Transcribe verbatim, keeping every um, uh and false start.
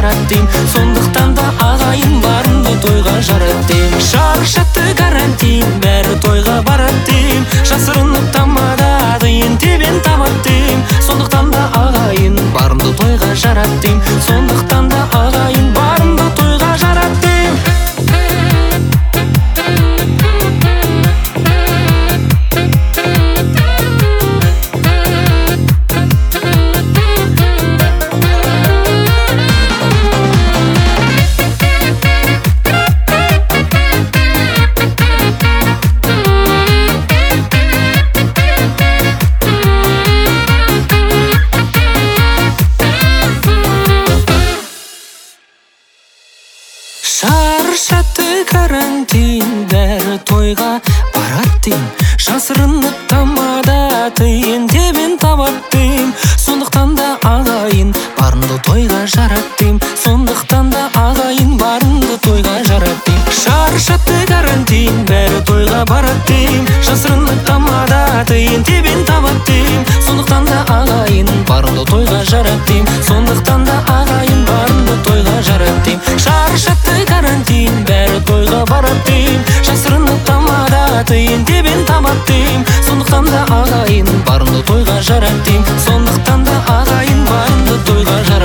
жарат дейм, сондықтан да ағайын барымды тойға жарат дейм. Шаршатты карантин, бәрі тойға барат дейм, жасырынып тамада тиын тебен табат дейм, сондықтан да ағайын барымды тойға жарат дейм, сондықтан да ағайын барымды тойға жарат дейм. Шаршатты карантин, бәрі тойға барат дейм, жасырынып тамада тиын тебен табат дейм, сондықтан да ағайын барымды тойға жарат дейм, сондықтан да ағайын барымды тойға жарат дейм. Шаршатты карантин, бәрі тойға барат дейм, жасырынып тамада тиын тебен табат дейм, сондықтан да ағайын барымды тойға жарат дейм, сондықтан да ағайын барымды тойға жарат дейм. Шаршатты карантин, бәрі тойға барат дейм, жасырынып тамада тиын тебен табат дейм, сондықтан да ағайын барымды тойға жарат дейм, сондықтан да ағайын барымды тойға жарат.